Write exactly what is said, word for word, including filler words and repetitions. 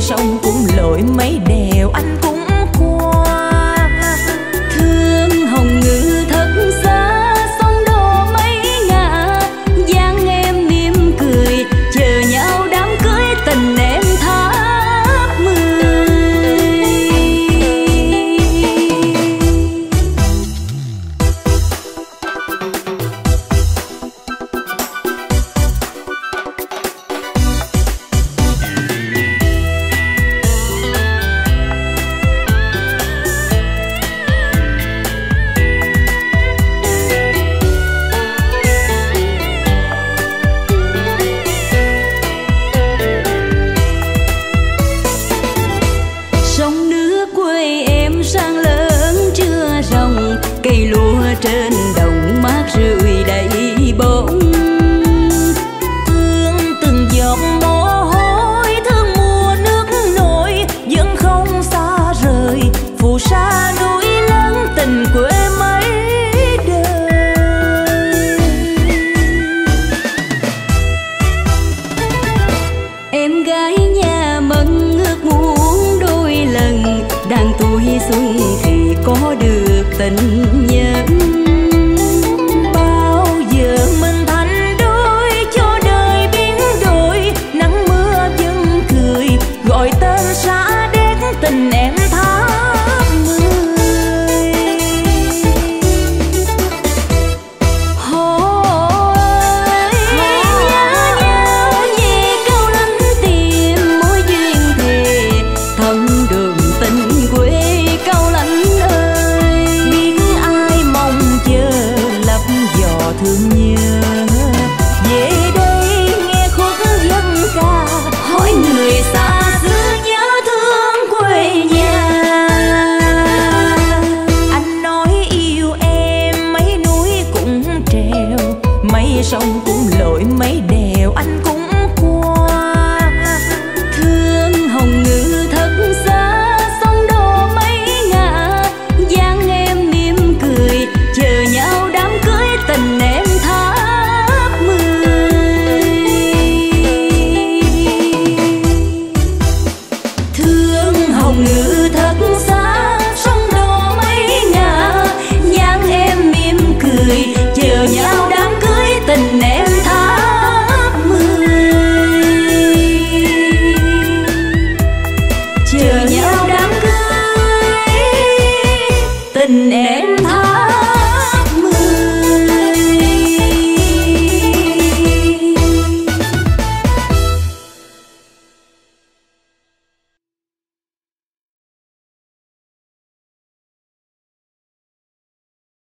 sông cũng lội mấy đèo anh cũng qua. Thương hồng ngự thật xa sông đò mấy ngả, dáng em mỉm cười chờ nhau đám cưới tình em tháp mười. Sông nước quê em sang lớn chưa rồng, cây lúa trên đồng mát rượi đầy bóng. Thương từng giọt mồ hôi, thương mùa nước nổi vẫn không xa rời, phù sa núi lớn tình quê mấy đời. Em gái nhà mận ước muốn đôi lần, đang tuổi xuân thì có được tình